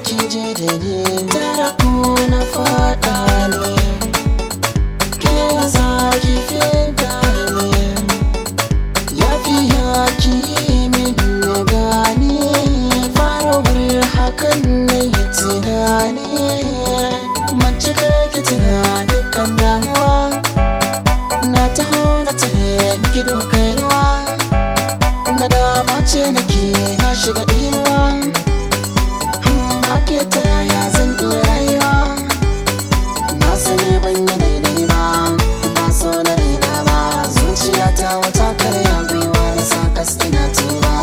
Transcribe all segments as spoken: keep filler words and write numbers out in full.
ki je da ni tara ku na faɗa ne ke za ki fita ne yafiya ki min na gani farawar hakan na yi tunani mace kake tunani kan damuwa na taho na tahe miki dokarwa na dama ce nake na shiga inuwa ake ta yaya zan iya rayuwa na sani ban yi daidai ba ba so na raina ba zuciyata wata karya gwiwa na sa kaske na tuba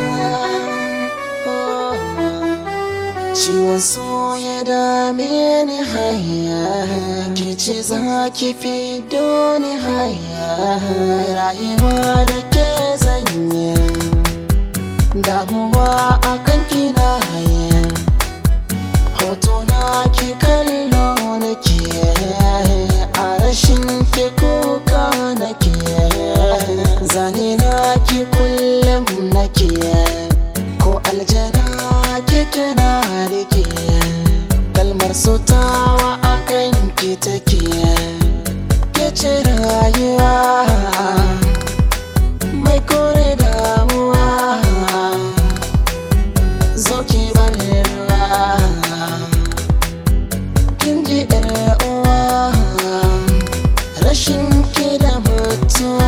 ciwon so ya dame ni haya ki ce za ki fido ni haya rayuwa da ke zanye damuwa akan kina haya hoto na ki kallo nake a rashin ki kuka nake zane na ki kullum nake ko aljana kike na rike kalmar sotawa akan ki take ke ce rayuwa mai kore damuwa zo ki bani ruwa kin ji ɗan uwa rashin ki da mutuwa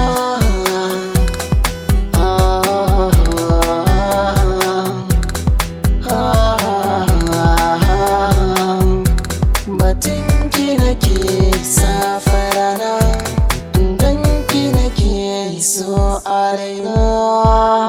batun ki nake safarana dan ki nake so a raina